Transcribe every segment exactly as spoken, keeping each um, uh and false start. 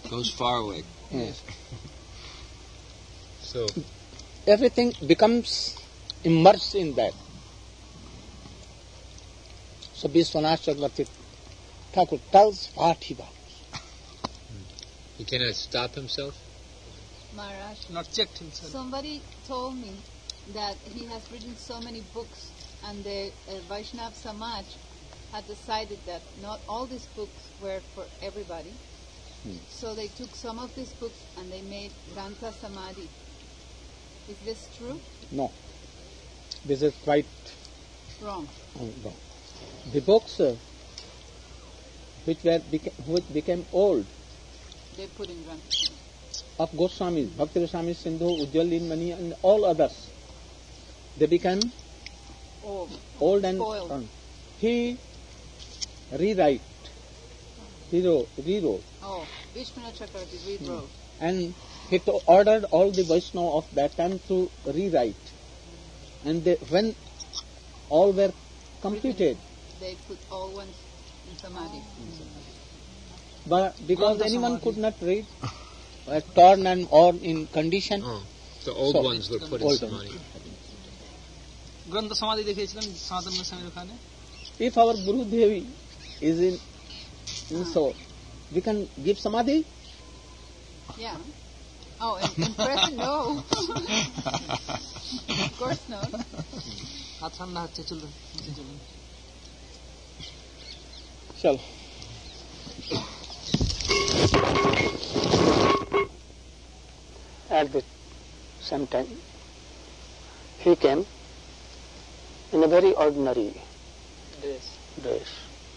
Goes far away. Yes. So everything becomes immersed in that. So Vishwanath Chakravarti Thakur tells what he wants. He cannot stop himself? Maharaj, not checked himself. Somebody told me that he has written so many books, and the uh, Vaishnav Samaj had decided that not all these books were for everybody. Hmm. So they took some of these books and they made Grantha Samadhi. Is this true? No. This is quite wrong. Oh, wrong. The books uh, which were beca- which became old, they put in Grantha of Goswamis, Bhakti Rasami Sindhu, Ujjwal Linmani, and all others, they became old, old and spoiled. Um, he rewrite, he wrote, rewrote. Oh, Vishwanath Chakravarti rewrote. Hmm. And he to- ordered all the Vaishnava of that time to rewrite. And they, when all were completed, they put all ones in Samadhi. But because anyone could not read, uh, torn and or in condition. Oh, the old so ones were put in Samadhi. Grantha Samadhi देखेছিলেন साधन में समय रखाने. If our Guru Devi is in, in so, we can give Samadhi? Yeah. Oh, in, in present, no. Of course not. हाथ ठंडा हाथ से चल रहा चलो. At the same time, he came in a very ordinary dress. dress.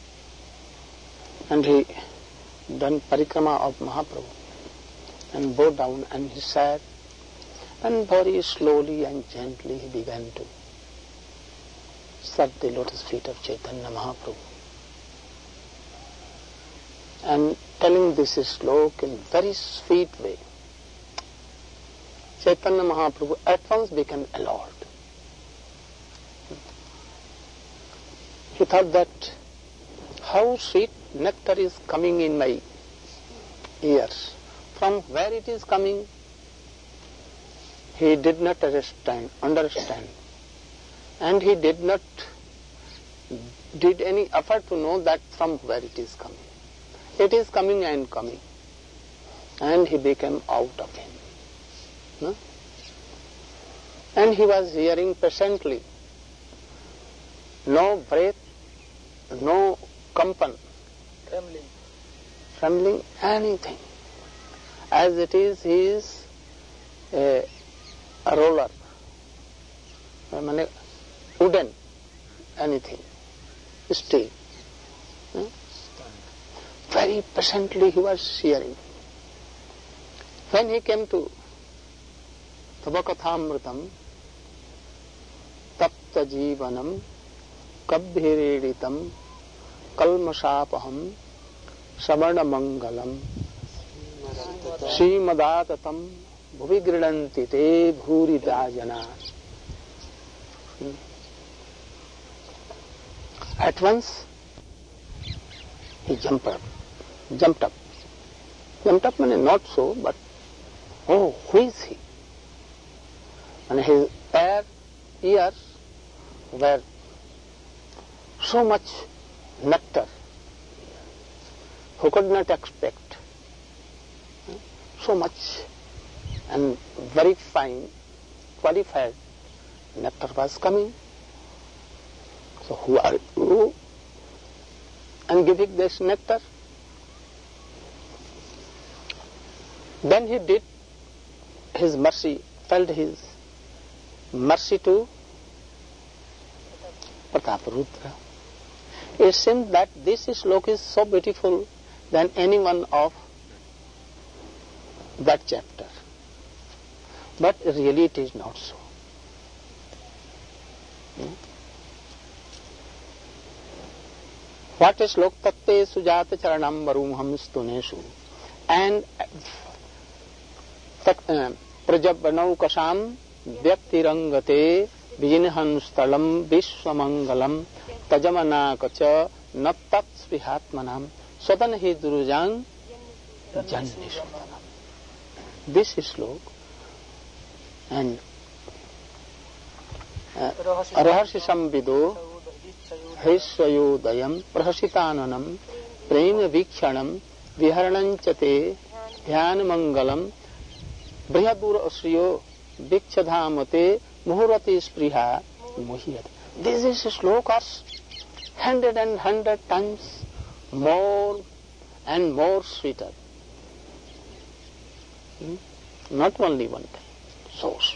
And he done parikrama of Mahaprabhu and bowed down and he sat, and very slowly and gently he began to serve the lotus feet of Chaitanya Mahaprabhu. And telling this slok in very sweet way, Chaitanya Mahaprabhu at once became alert. He thought that how sweet nectar is coming in my ears. From where it is coming, he did not understand, understand. And he did not did any effort to know that from where it is coming. It is coming and coming. And he became out of him. No? And he was hearing patiently. No breath, no kampan, Trembling. trembling, anything. As it is, he is a, a roller, I mean, wooden, anything, still. Hmm? Very patiently he was hearing. When he came to Tavakathamritam, Tapta Jivanam, Kabhiriditam, Kalmasapaham, Savarna Mangalam, Srimadatam, Bhuvigridanti te bhurita jana. At once he jumped up, jumped up. Jumped up means not so, but oh, who is he? And his air, ears were so much nectar. Who could not expect so much and very fine, qualified nectar was coming. So who are you? And giving this nectar. Then he did his mercy, felt his mercy to Prataparudra. It seems that this slok is so beautiful than any one of that chapter. But really it is not so. Hmm? What is slok tatte sujata charanam varumham stuneshu and prajabbanau kasam vyaktirangate vijinhan stalam vishwamangalam tajamanakacha nattat svihatmanam sadan hi durujang Jannishodanam. This is slok. And Raharshi Samvido Hrisayodayam Prahasitananam Prema Vikshanam Viharananchate Dhyana Mangalam Brihadura Asriyo Vikshadhamate Muhurati Spriha Muhiyat. This is a slokas hundred and hundred times more and more sweeter. Hmm? Not only one time, so sweet.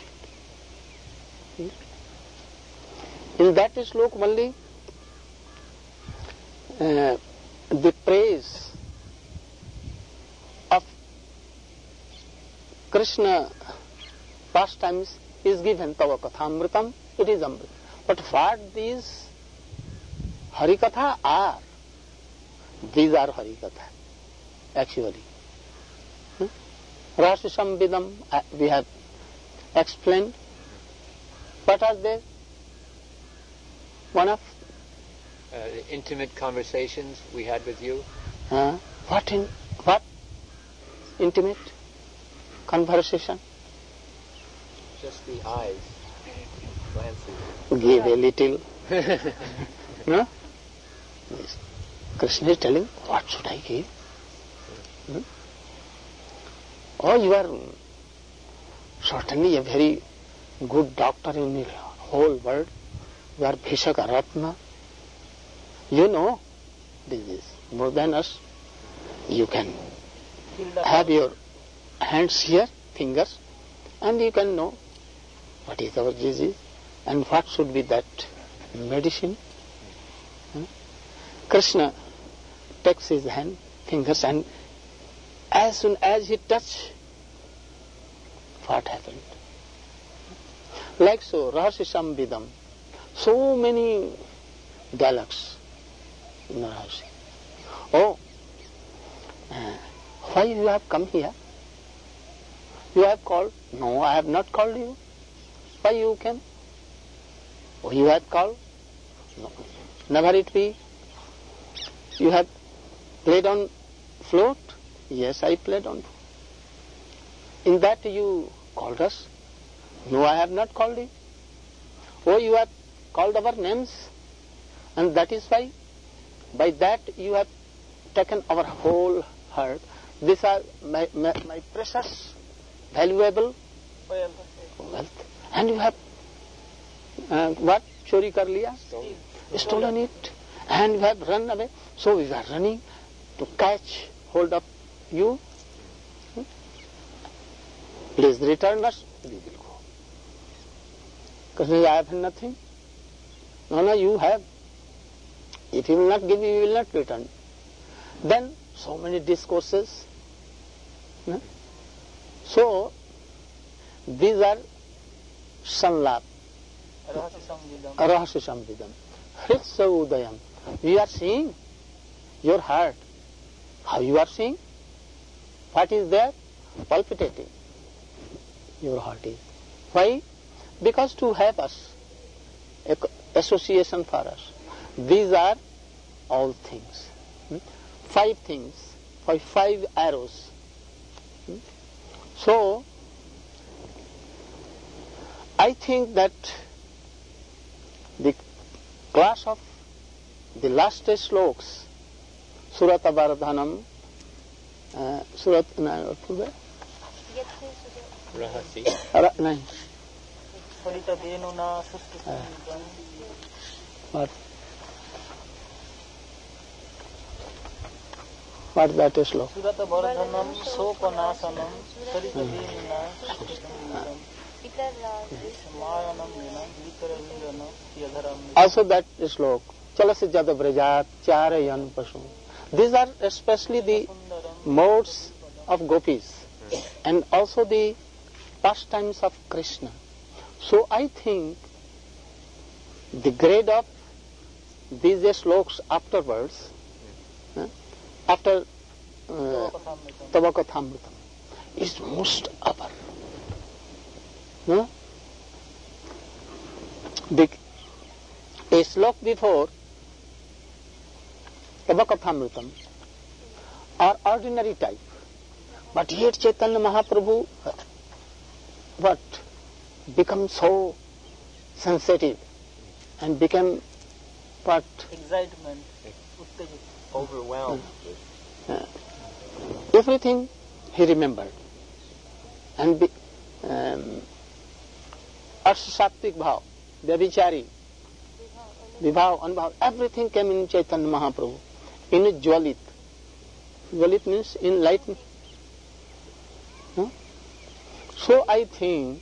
Hmm? In that slok only, uh, the praise of Krishna pastimes is given, Tava Kathamritam, it is Amrit. But what these Harikatha are, these are Harikatha, actually. Hmm? Rasa Samvidam, uh, we have explained. What are they? One of? Uh, the intimate conversations we had with you. Uh, what in what? Intimate conversation? Just the eyes glances. Give a little. No? Yes. Krishna is telling, what should I give? Hmm? Oh, you are certainly a very good doctor in the whole world. You are Bhishaka Ratna. You know this more than us. You can have your hands here, fingers, and you can know what is our disease and what should be that medicine. Hmm? Krishna takes his hand, fingers, and as soon as he touches, what happened? Like so, Raharshi Samvidam, so many dialects in Raharshi. Oh, uh, why you have come here? You have called? No, I have not called you. Why you came? Oh, you have called? No. Never it be. You have played on flute? Yes, I played on flute. In that you called us? No, I have not called you. Oh, you have called our names, and that is why, by that you have taken our whole heart. These are my, my, my precious, valuable wealth. And you have, uh, what? Chori kar liya? Stolen. Stolen it. And you have run away. So we are running to catch hold of you. Hmm? Please return us. We will go. Because I have nothing. No, no, you have. If you will not give, you will not return. Then so many discourses. Hmm? So these are sanlap. Rahasya Samvidam. Hritsa Udayam. You are seeing your heart. How you are seeing? What is there? Palpitating. Your heart is. Why? Because to have us, association for us. These are all things. Hmm? Five things, five, five arrows. Hmm? So, I think that the class of the last sloks, Surata Vardhanam, uh, Surat, no, Rahasi. Ra, no. What? What that is sloka? Surata Vardhanam Sopanasanam Sarita Venina Sustitam Mayanam Vinam Vikaravinam Yadharam. Also that sloka. Chalasi Jada Brajat Charayan Pashu. These are especially the modes of gopis and also the pastimes of Krishna. So I think the grade of these sloks afterwards, uh, after uh, Tavakathamritam, is most upper. No? The, a slok before Tavakathamritam are ordinary type, But yet Chaitanya Mahaprabhu, what, become so sensitive and became what? Excitement, overwhelmed. Uh, everything he remembered. And be, um, Arshasattvik bhav, Vyabhichari, Vibhav, Anubhav, everything came in Chaitanya Mahaprabhu, in a Jwalit. Jwalit means in light. No? So I think,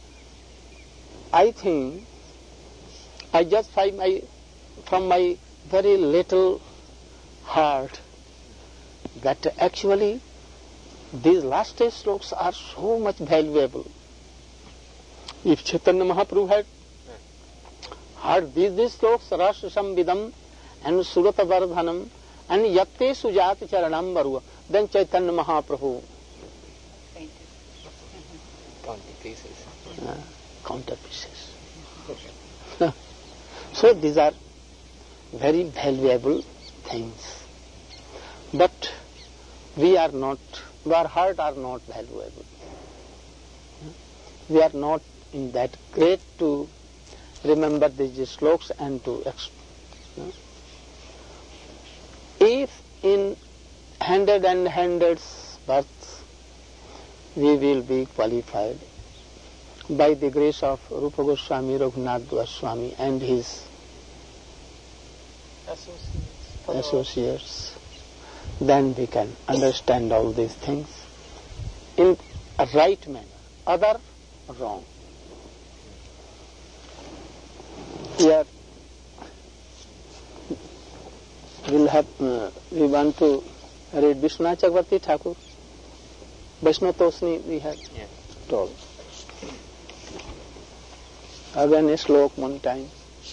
I think, I just find my, from my very little heart, that actually these last eight slokas are so much valuable. If Chaitanya Mahaprabhu had heard these, these slokas, Rasa Samvidam and Surata Vardhanam and Yatte Sujat Charanam Varua, then Chaitanya Mahaprabhu Counter pieces. uh, counter pieces. So these are very valuable things. But we are not, our heart are not valuable. We are not in that great to remember these slokas and to explain. If in hundred and hundreds births we will be qualified by the grace of Rupa Goswami, Raghunath Goswami and his associates, associates, then we can understand all these things in a right manner, other wrong. Here we'll have, uh, we want to read Vishwanath Chakravarti Thakur, Vaishnava Tosni we have Yeah. told. Again a slok one time.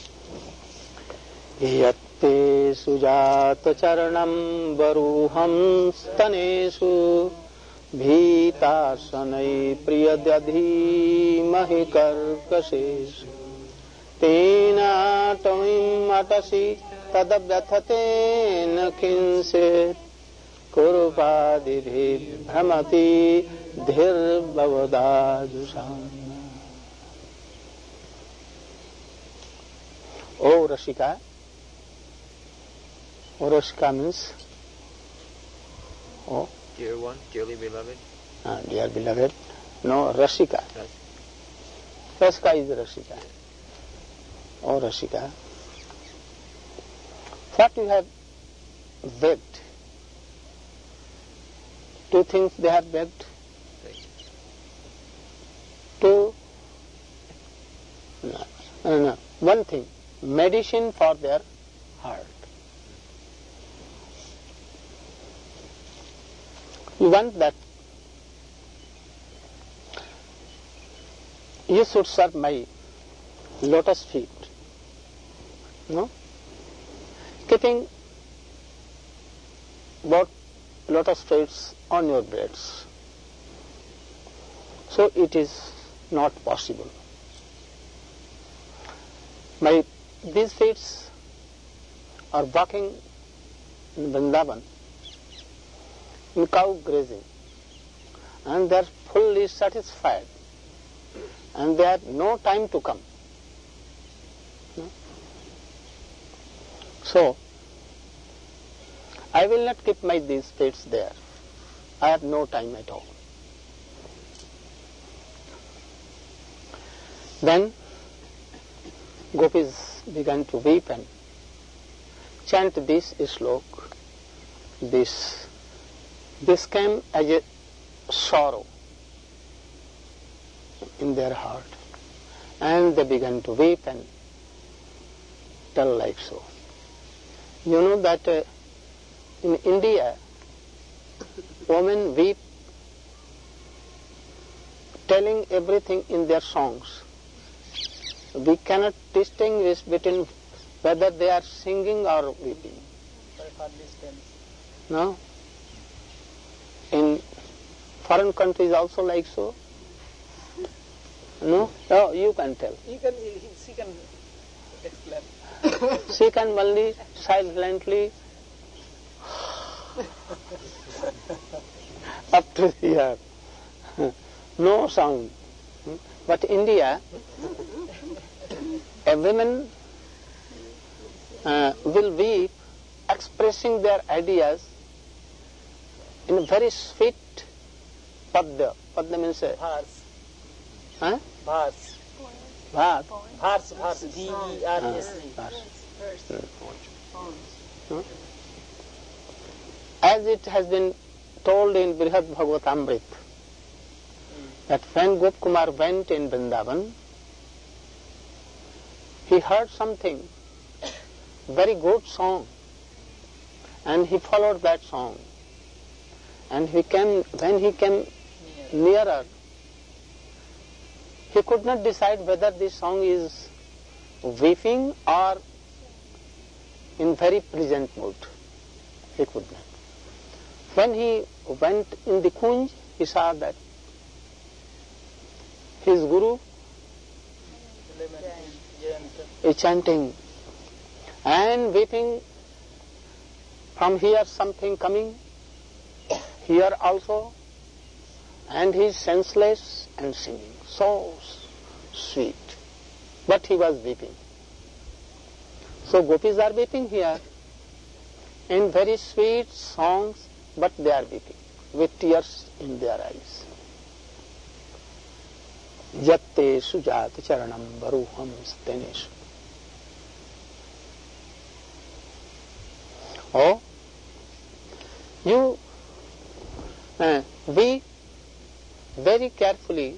Yatte sujata charanam varuham stanesu bhitasanai priyadadhi mahikarkasesu tena tamim atasi tadabhyathatena kinset kurupadibhi bhramati dhir bhavadajusam. O Rashika, O Rashika means, oh, Dear one, dearly beloved. uh, dear beloved, no, Rashika. Yes. Rashika is Rashika. O Rashika, what you have begged, two things they have begged. Two, no, no, no, one thing, medicine for their heart. You want that you should serve my lotus feet, no? Keeping both lotus feet on your breasts. So it is not possible. My these feet are walking in Vrindavan, in cow grazing, and they are fully satisfied, and they have no time to come. No? So, I will not keep my these feet there. I have no time at all. Then gopis began to weep and chant this slok. This, this came as a sorrow in their heart, and they began to weep and tell like so. You know that uh, in India, women weep, telling everything in their songs. We cannot distinguish between whether they are singing or weeping. No? In foreign countries also like so? No? No, you can tell. He can, he, she can explain. She can only silently up to here. No sound. But India, a woman uh, will weep expressing their ideas in a very sweet padda. Padda means a... Bhars. Huh? Bhars. Bhars. Bhars. Bhars. B E R S E. Hmm? As it has been told in Brihad Bhagavatamrit, that when Gopkumar went in Vrindavan, he heard something, very good song, and he followed that song. And he came, when he came nearer, he could not decide whether this song is weeping or in very pleasant mood. He could not. When he went in the Kunj, he saw that his guru is chanting and weeping. From here something coming, here also, and he is senseless and singing. So sweet. But he was weeping. So gopis are weeping here in very sweet songs, but they are weeping with tears in their eyes. Yatte sujat charanam baruham steneshu. Oh, you uh, be very carefully,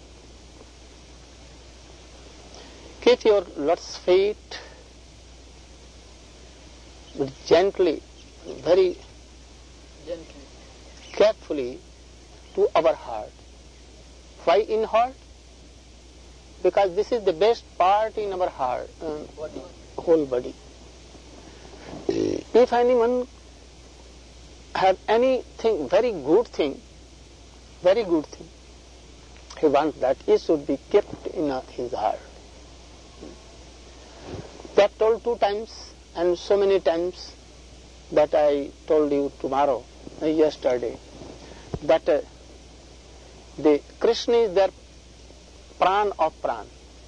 keep your lotus feet gently, very Gently. carefully to our heart. Why in heart? Because this is the best part in our heart, uh, Body. whole body. If anyone have anything, very good thing, very good thing, he wants that it should be kept in uh, his heart. That told two times and so many times that I told you tomorrow, uh, yesterday, that uh, the Krishna is their pran of pran.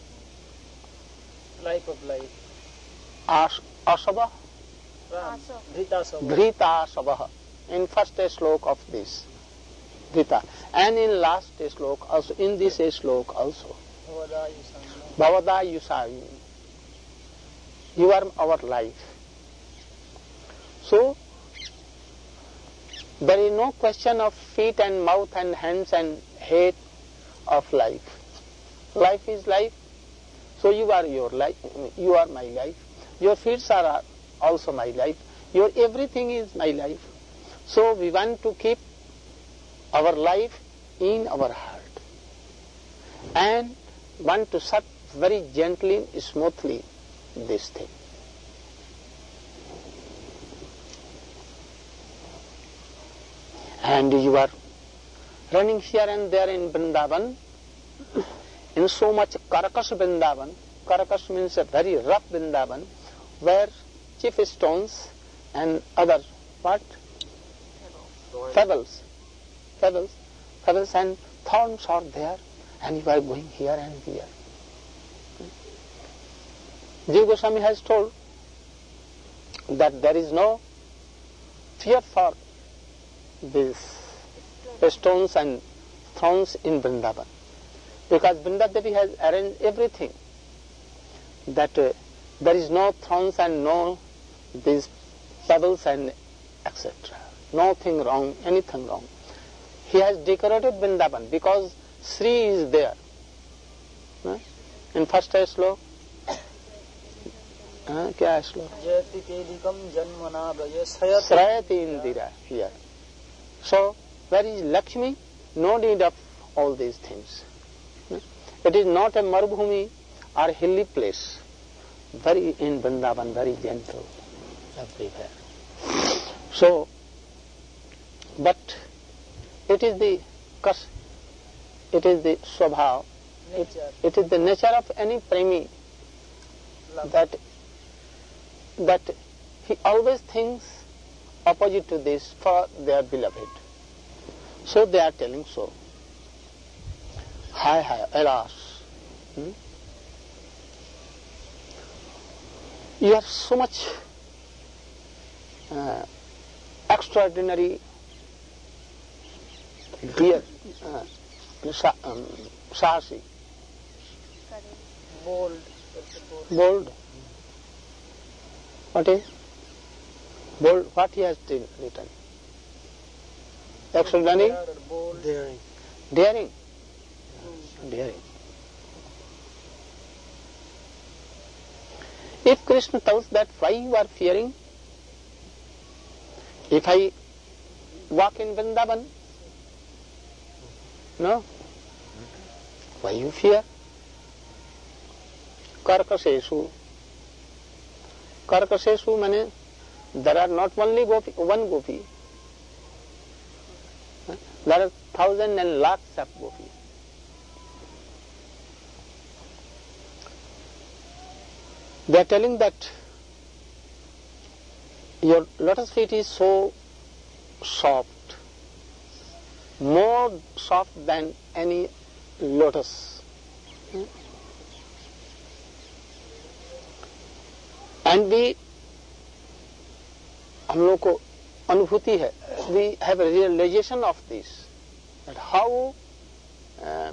Life of life. As, asava, Ram. Dhrita Sabha. dhrita sabha. In first slok of this, dhrita. And in last slok also, in this slok also. Bhavada Yusana. Bhavada yusavi. You are our life. So, there is no question of feet and mouth and hands and head of life. Life is life. So you are your life. You are my life. Your feet are also my life. Your everything is my life. So we want to keep our life in our heart and want to shut very gently, smoothly this thing. And you are running here and there in Vrindavan, in so much Karakas Vrindavan. Karakas means a very rough Vrindavan, where chief stones and other what? Pebbles. Pebbles. Pebbles and thorns are there, and you are going here and there. Jiva Goswami has told that there is no fear for these stones and thorns in Vrindavan, because Vrindadevi has arranged everything, that uh, there is no thorns and no these pebbles and et cetera. Nothing wrong, anything wrong. He has decorated Vrindavan because Sri is there. Huh? In first slok, uh, kya slok? Jayati Kedikam Janmana Braya Sayati. Srayati Indira here. So, where is Lakshmi? No need of all these things. It is not a Marubhumi or hilly place. Very in Vrindavan, very gentle everywhere. So, but it is the kas, it is the swabhav, it, it is the nature of any premi that that he always thinks opposite to this for their beloved. So they are telling so. Hi, hi, alas. Hmm? You are so much uh, extraordinary, dear, uh, um, Sahasi, bold. bold. What is? Bold, what he has written? Extraordinary? Bold. Daring. Daring. Daring. If Krishna tells that why you are fearing, if I walk in Vrindavan, no, why you fear? Karkaseshu. Karkaseshu means there are not only gopi, one gopi, there are thousands and lakhs of gopis. They are telling that your lotus feet is so soft, more soft than any lotus. And we, हम लोग को अनुभूति है, we have a realization of this, that how uh,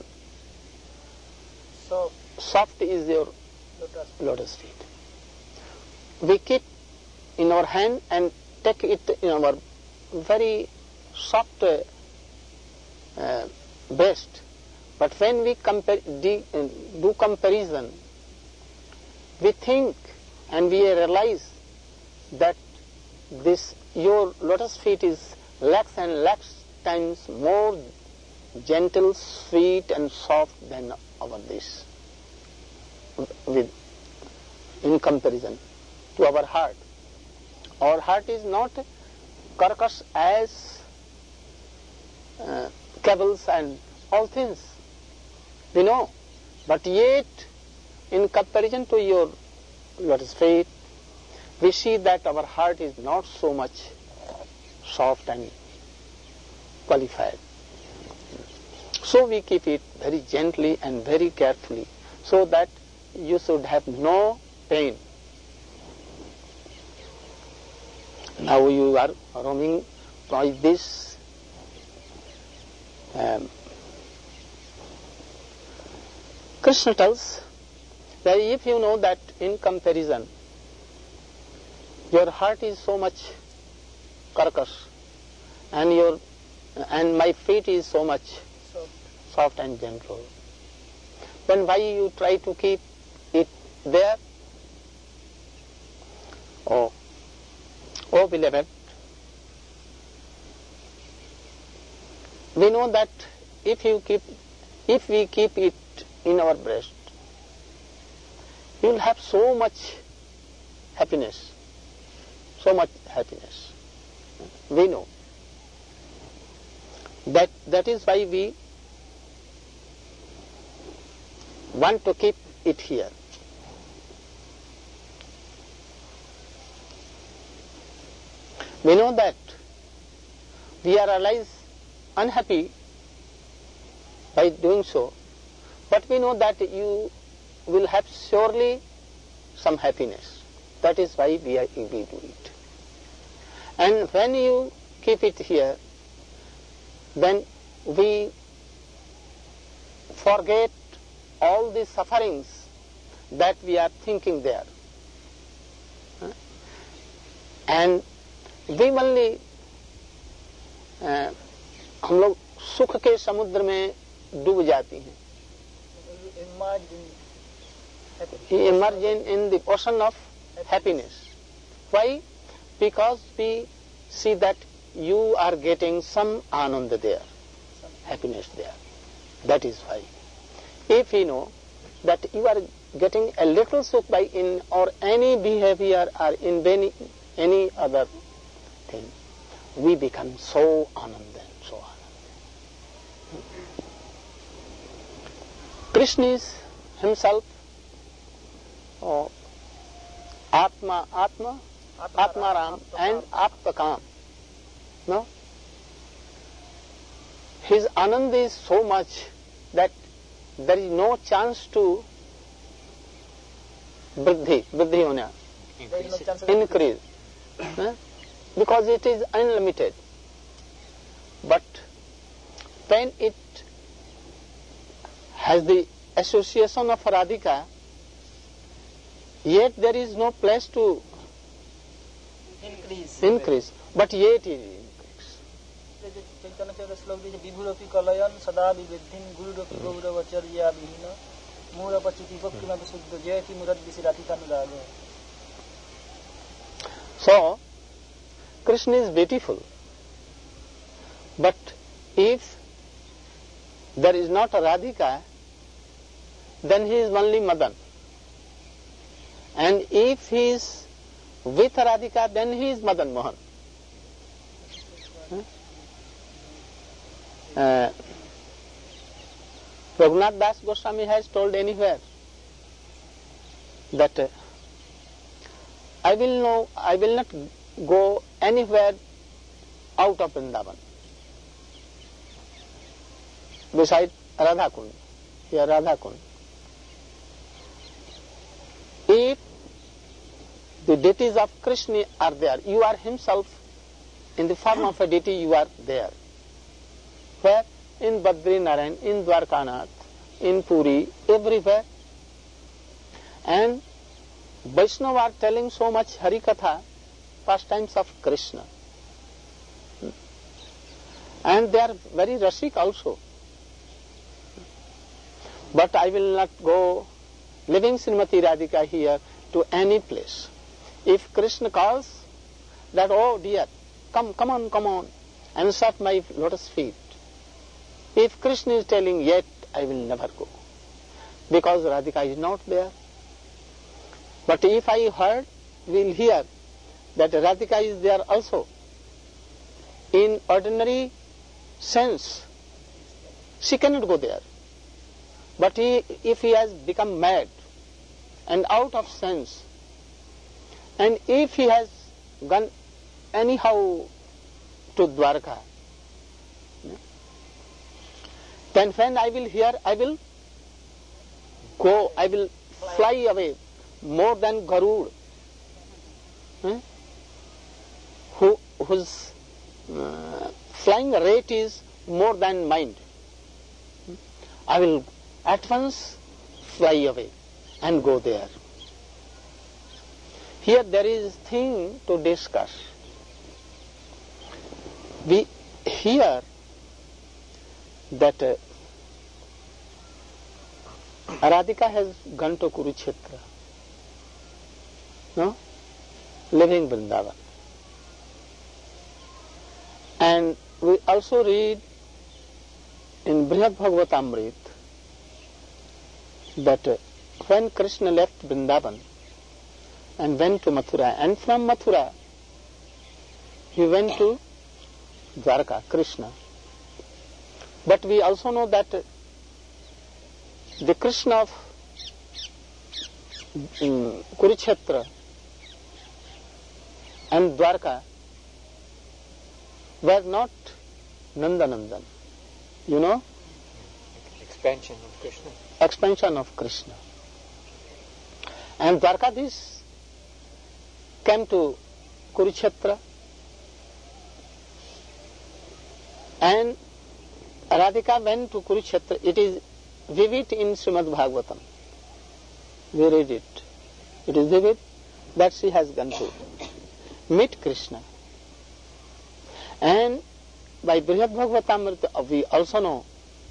Soft. soft is your Lotus. lotus feet. We keep in our hand and take it in our very soft uh, uh, breast. But when we compare, de, uh, do comparison, we think and we realize that this your lotus feet is lakhs and lakhs times more gentle, sweet and soft than our this. With, in comparison to our heart. Our heart is not carcass as uh, cables and all things, we know, but yet in comparison to your lotus feet, we see that our heart is not so much soft and qualified. So we keep it very gently and very carefully, so that you should have no pain. Now you are roaming by this um, Krishna tells that if you know that in comparison your heart is so much carcass and your and my feet is so much Soft. soft and gentle, then why you try to keep it there? Oh, oh beloved, we know that if you keep, if we keep it in our breast, you will have so much happiness, so much happiness. We know that that is why we want to keep it here. We know that we are always unhappy by doing so, but we know that you will have surely some happiness. That is why we, are, we do it. And when you keep it here, then we forget all the sufferings that we are thinking there. And we only uh, हम लोग सुख के समुद्र में डूब जाती हैं. Imagine. He emerged in, in the ocean of happiness. Why? Because we see that you are getting some ananda there, happiness there. That is why. If we know that you are getting a little sukh by in or any behavior or in any, any other thing, we become so ananda, so ananda. Krishna is himself oh, Atma, Atma, Atma Ram and Aptakam. No? His anand is so much that there is no chance to vriddhi, vriddhi hona, There is no chance of increase, huh? Because it is unlimited. But when it has the association of Radhika, yet there is no place to increase. increase, but yet it increases. चैतन्य चरित श्लोक दिए विभुरपि कलयन सदा विवृद्धिं गुरुरपि गौरवचर्या विहीन मूरपचिति भक्तिमपि शुद्ध जयति मुरद्विषिराधिकानुराग. So, Krishna is beautiful, but if there is not a Radhika, then he is only Madan. And if he is with Radhika, then he is Madan Mohan. Uh, Raghunath Das Goswami has told anywhere that uh, I will know, I will not go anywhere out of Vrindavan beside Radha Kund, here Radha Kund. If the deities of Krishna are there, you are himself in the form of a deity, you are there. Where? In Badrinaran, in Dwarkanath, in Puri, everywhere. And Vaishnava are telling so much Harikatha, pastimes of Krishna. And they are very rasik also. But I will not go leaving Srimati Radhika here to any place. If Krishna calls that, oh dear, come, come on, come on, and serve my lotus feet. If Krishna is telling, yet I will never go, because Radhika is not there. But if I heard, will hear that Radhika is there also, in ordinary sense, she cannot go there. But he, if he has become mad and out of sense, and if he has gone anyhow to Dwarka, then when I will hear, I will go, I will fly away more than Garud, hmm? Who, whose uh, flying rate is more than mind. I will at once fly away and go there. Here there is thing to discuss. We hear that uh, Radhika has gone to Kurukshetra, no? Living Vrindavan. And we also read in Brihad Bhagavatamrit that uh, when Krishna left Vrindavan and went to Mathura, and from Mathura he went to Dwarka, Krishna. But we also know that uh, the Krishna of um, Kurukshetra and Dwarka were not Nandanandan. You know? Expansion of Krishna. Expansion of Krishna. And Dwarkadhish came to Kurukshetra, and Radhika went to Kurukshetra. It is vivid in Srimad Bhagavatam. We read it. It is vivid that she has gone to meet Krishna. And by Brihad Bhagavatamrita we also know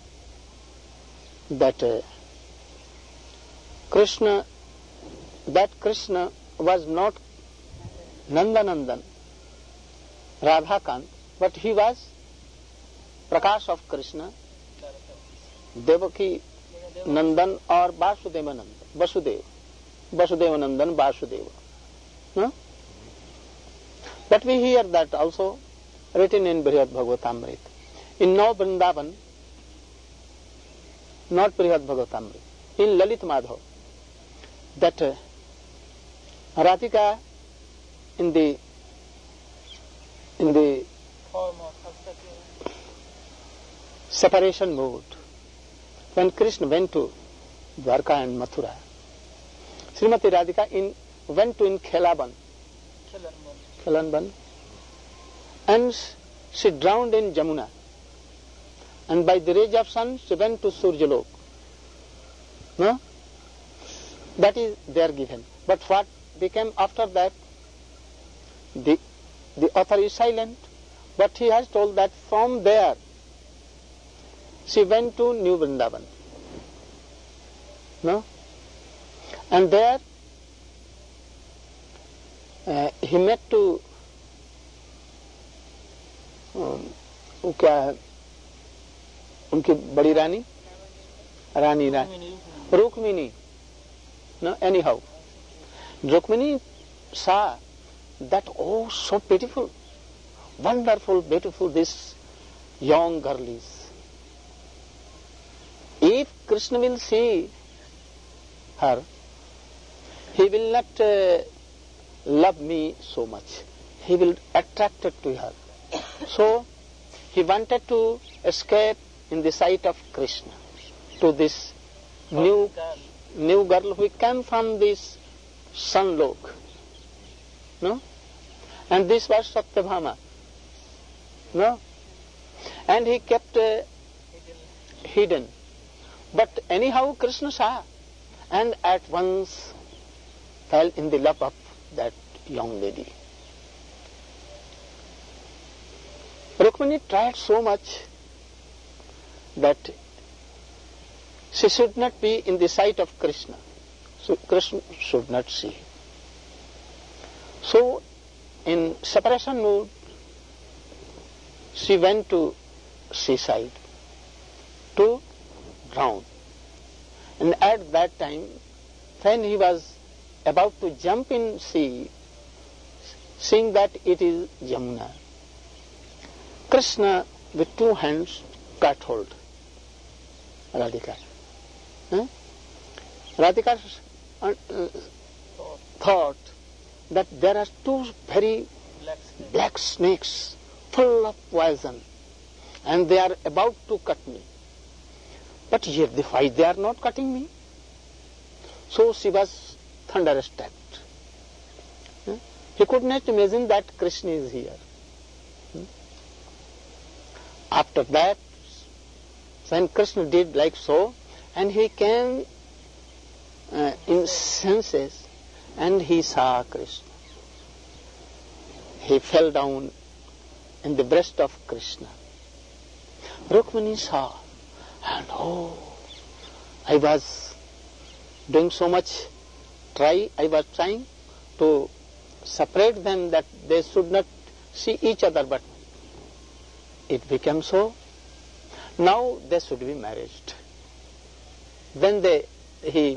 that uh, Krishna, that Krishna was not Nandanandan, Radhakant, but he was Prakash of Krishna, Devaki Nandan or Vasudeva Nandan, Vasudeva, Vasudeva Nandan, Vasudeva. No? But we hear that also written in Brihad Bhagavatamrita. In now Vrindavan, not Brihad Bhagavatamrita, in Lalit Madhav, that uh, Radhika in the in the form of abstract separation mode. When Krishna went to Dwarka and Mathura, Srimati Radhika in, went to in Khelaban, Khelanban, and she drowned in Jamuna. And by the rays of sun, she went to Surjalok. No? That is there given. But what became after that? The, the author is silent. But he has told that from there, she went to New Vrindavan. No? And there, uh, he met to, um, वो क्या है, उनकी बड़ी रानी, रानी रानी, Rukmini. No, anyhow, Rukmini saw that, oh, so beautiful, wonderful, beautiful this young girl is. If Krishna will see her, he will not uh, love me so much. He will attract to her. So, he wanted to escape in the sight of Krishna to this new new girl who came from this Sunlok. No? And this was Satyabhama. No? And he kept uh, hidden. But anyhow Krishna saw and at once fell in the love of that young lady. Rukmini tried so much that she should not be in the sight of Krishna. So Krishna should not see. So in separation mood, she went to seaside to drown. And at that time, when he was about to jump in sea, seeing that it is Jamuna, Krishna with two hands caught hold Radhika. Huh? Radhika uh, uh, thought that there are two very black snake. black snakes full of poison and they are about to cut me. But yet the why they are not cutting me? So she was thunderstruck. Huh? He could not imagine that Krishna is here. Hmm? After that, when Krishna did like so, and he came uh, in senses, and he saw Krishna. He fell down in the breast of Krishna. Rukmini saw, and oh, I was doing so much try, I was trying to separate them that they should not see each other, but it became so. Now they should be married. Then they, he,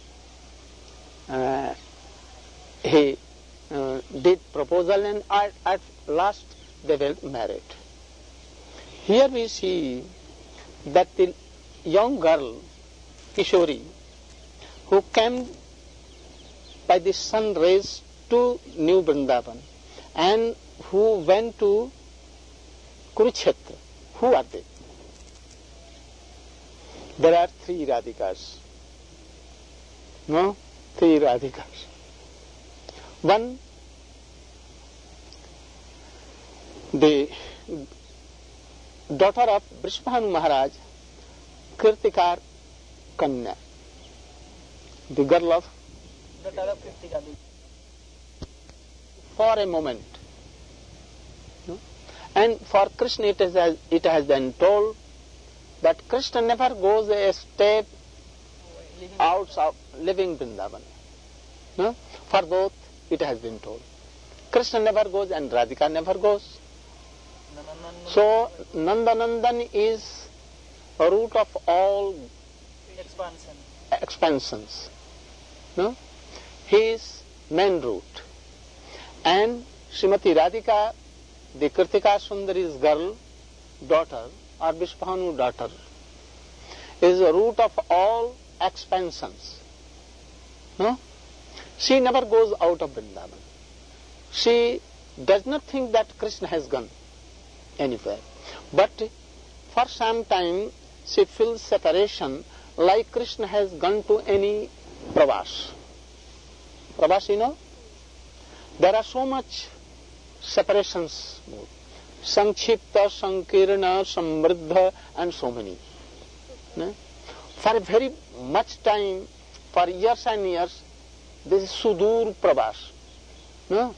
uh, he uh, did proposal and at, at last they were married. Here we see that the young girl, Kishori, who came by the sun rays to New Vrindavan and who went to Kurukshetra, who are they? There are three Radhikas. No? Three Radhikas. One, the daughter of Brishbhanu Maharaj, Kirtikar Kanya, the girl of daughter of Kirtika. For a moment. No? And for Krishna it has, it has been told that Krishna never goes a step outside living Vrindavan. No? For both it has been told. Krishna never goes and Radhika never goes. So Nandanandan is a root of all Expansion. expansions. No? He is main root. And Srimati Radhika, the Kirtika Sundari's girl, daughter, or Vishbhanu daughter, is a root of all expansions. No? She never goes out of Vrindavan. She does not think that Krishna has gone. anywhere. But for some time she feels separation, like Krishna has gone to any pravas. Pravas, you know? There are so much separations. Sankshipta, Sankirna, Samriddha, and so many. No? For very much time, for years and years, this is Sudur Pravas. No?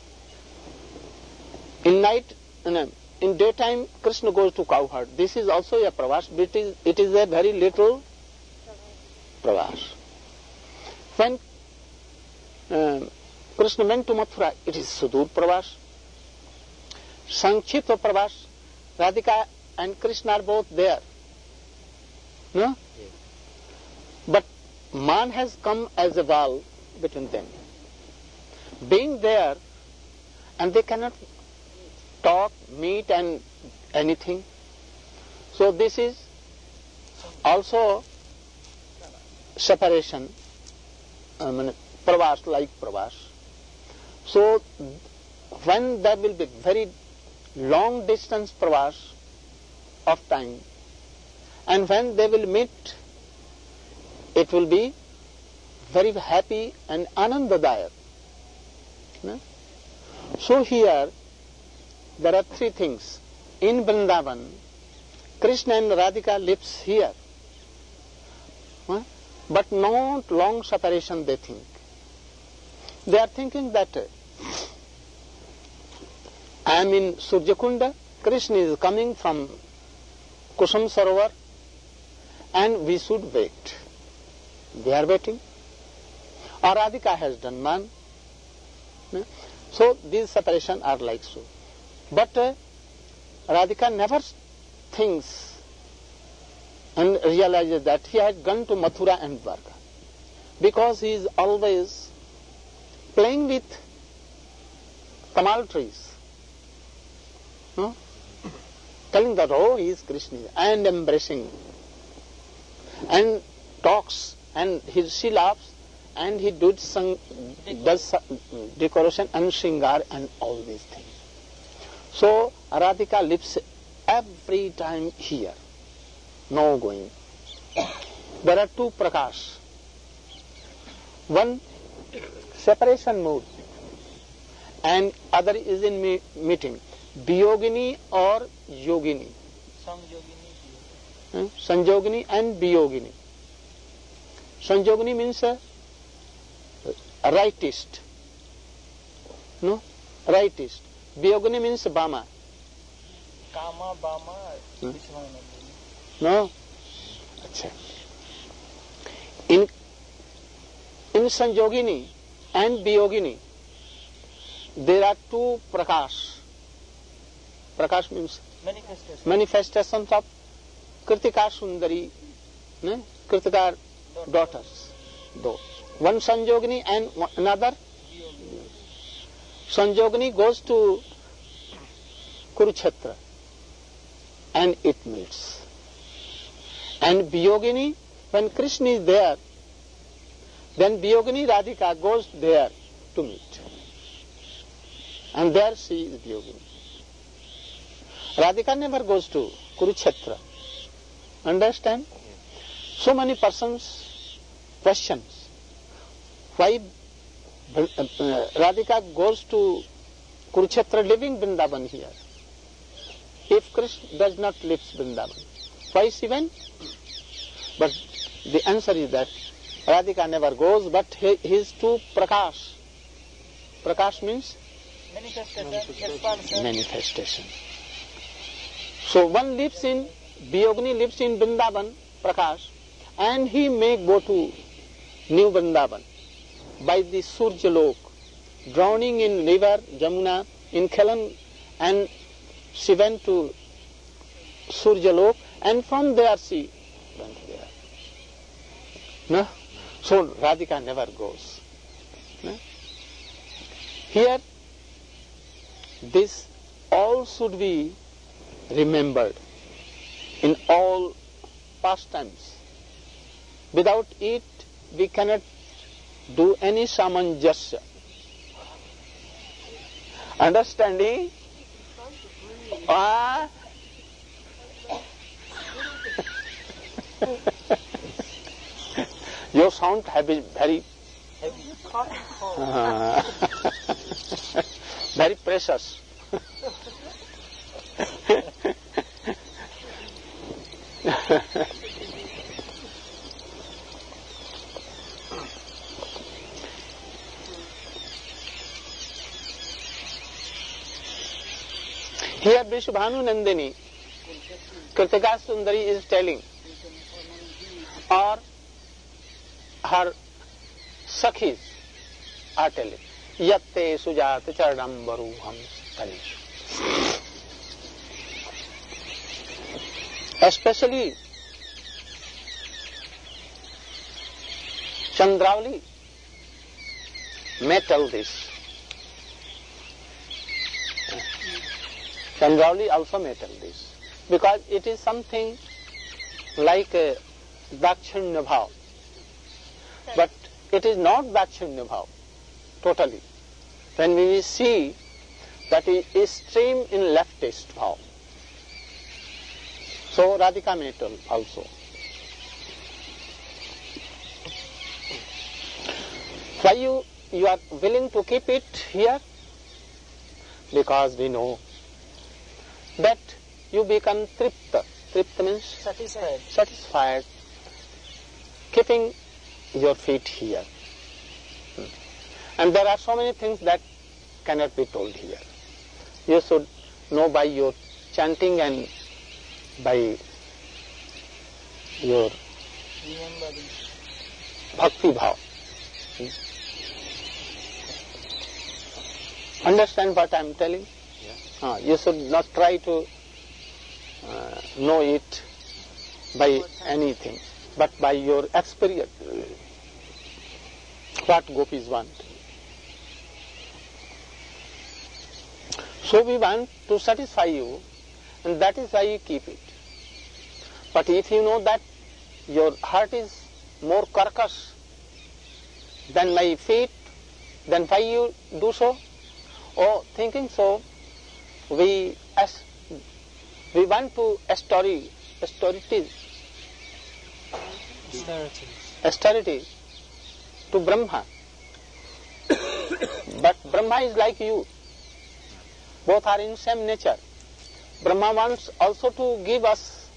In night, no, in daytime, Krishna goes to cowherd. This is also a Pravas, but it is, it is a very little Pravas. When uh, Krishna went to Mathura, it is Sudur Pravas. Sankshipta Pravas, Radhika and Krishna are both there. No? Yes. But man has come as a wall between them. Being there, and they cannot talk, meet and anything. So this is also separation, I mean, pravas, like pravas. So when there will be very long distance pravas of time, and when they will meet, it will be very happy and anandadayak. No? So here there are three things. In Vrindavan, Krishna and Radhika lives here, huh? But not long separation they think. They are thinking that uh, I am in Surjakunda, Krishna is coming from Kusum Sarovar, and we should wait. They are waiting. Or Radhika has done man. No? So these separations are like so. But uh, Radhika never thinks and realizes that he had gone to Mathura and Dwarka, because he is always playing with tamal trees, no? Telling that, oh, he is Krishna, and embracing, and talks, and he, she laughs, and he does, some, does decoration and shringar and all these things. So Radhika lives every time here, no going. There are two prakash. One separation mood, and other is in me meeting. Biyogini or Yogini. Hmm? Sanjogini and Biyogini. Sanjogini means a, a rightist. No? Rightist. Biyogini means Bama. Kama, Bama, Hmm? which one? No? Achha. In, in Sanjogini and Biyogini, there are two prakash. Prakash means Manifestation. manifestations of Kritika Sundari, ne? Kritika daughters. Those. One Sanjogini and one, another. Sanjogini goes to Kurukshetra and it meets. And Biyogini, when Krishna is there, then Biyogini Radhika goes there to meet. And there she is Biyogini. Radhika never goes to Kurukshetra. Understand? So many persons questions why Radhika goes to Kurukshetra leaving Vrindavan here. If Krishna does not leave Vrindavan, why she went? But the answer is that Radhika never goes, but he, he is to Prakash. Prakash means Manifestation. Expansion. manifestation. So one lives in, Biyogini lives in Vrindavan, Prakash, and he may go to New Vrindavan by the Surya Lok, drowning in river Jamuna, in Khelan, and she went to Surya Lok, and from there she went there. No? So Radhika never goes. No? Here, this all should be remembered in all pastimes. Without it, we cannot do any samanjasya. Understanding? Ah, sound heavy, very, uh, very precious. Here Vrishabhanu Nandini, Kritika Sundari is telling, or her Sakhis are telling, Yatte Sujata Charanam Varuham Talishu. Especially Chandravali may tell this. Chandravali also may tell this, because it is something like a Dakshanya Bhav, but it is not Dakshanya Bhav totally. When we see that it is stream in leftist Bhav, so Radhika may tell also. Why you, you are willing to keep it here? Because we know that you become tripta. Tripta means satisfied. Satisfied. Keeping your feet here. And there are so many things that cannot be told here. You should know by your chanting and by your bhakti bhav. Understand what I am telling? Uh, you should not try to uh, know it by anything, but by your experience. What gopis want. So we want to satisfy you, and that is why you keep it. But if you know that your heart is more carcass than my feet, then why you do so? Oh, thinking so, we as we want to austerity, austerity, austerity to Brahma. But Brahma is like you. Both are in same nature. Brahma wants also to give us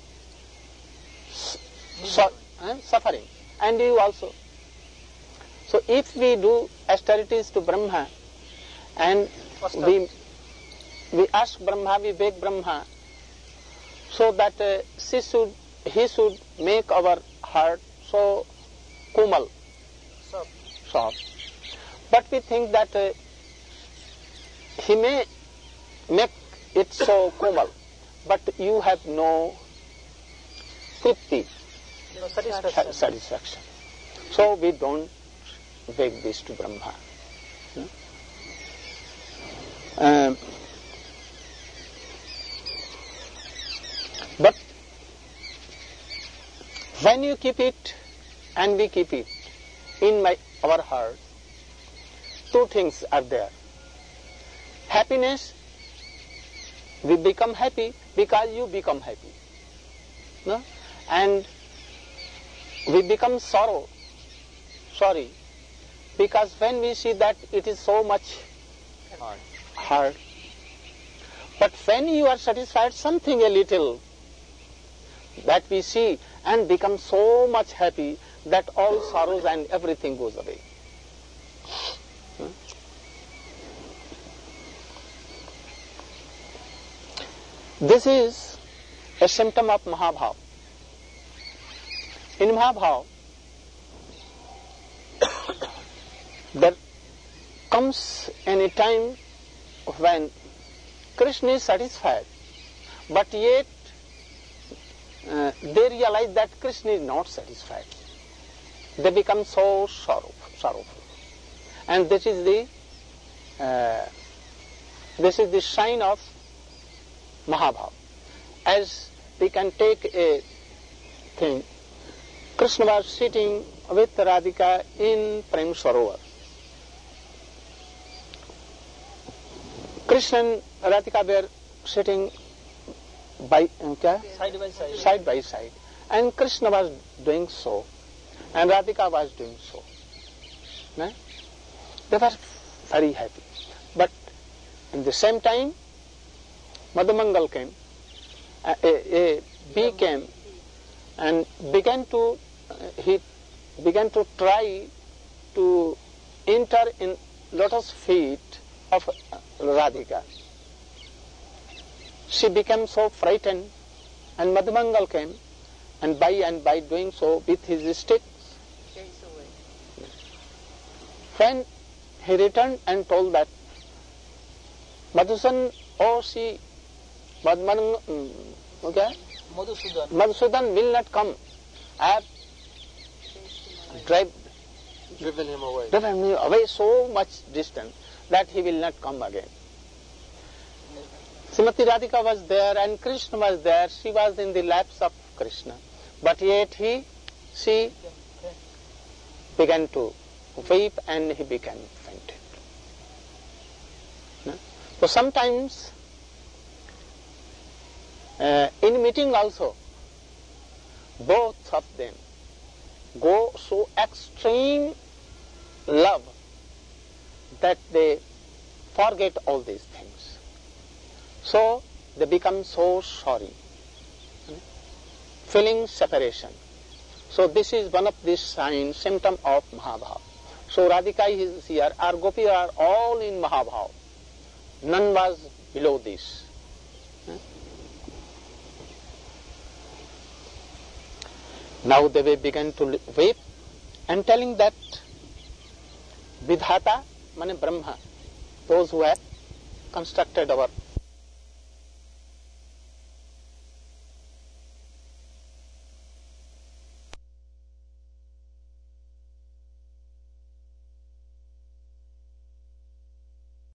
su- eh, suffering, and you also. So if we do austerities to Brahma, and we we ask Brahma, we beg Brahma, so that uh, she should, he should make our heart so komal, Soft. soft. But we think that uh, he may make it so komal, but you have no tripti, No satisfaction. satisfaction. So we don't beg this to Brahma. Um, but when you keep it and we keep it in my our heart, two things are there. Happiness, we become happy because you become happy. No? And we become sorrow, sorry, because when we see that it is so much hard. hard. But when you are satisfied something a little, that we see and become so much happy that all sorrows and everything goes away. Hmm? This is a symptom of Mahabhav. In Mahabhav, there comes any time when Krishna is satisfied, but yet uh, they realize that Krishna is not satisfied. They become so sorrowful, sorrowful. And this is the uh, this is the sign of Mahabhav. As we can take a thing, Krishna was sitting with Radhika in Prem Sarovar. Krishna and Radhika were sitting by uh, Side by side. side by side, and Krishna was doing so. and Radhika was doing so. No? They were very happy. But in the same time, Madhumangal came, a, a, a bee came, and began to, uh, he began to try to enter in lotus feet of Radhika. She became so frightened, and Madhumangal came, and by and by doing so with his stick, when he returned and told that Madhusan, oh she, Madhuman, okay? Madhusudan. Madhusudan will not come. I have drive, driven him away. driven him away so much distance that he will not come again. Srimati Radhika was there and Krishna was there. She was in the laps of Krishna. But yet he, she began to weep and he became fainted. No? So sometimes uh, in meeting also, both of them go so extreme love that they forget all these things. So they become so sorry, feeling separation. So this is one of the signs, symptom of Mahabhav. So Radhika is here, our Gopi are all in Mahabhav. None was below this. Now they began to weep and telling that Vidhata, mane Brahma, those who have constructed our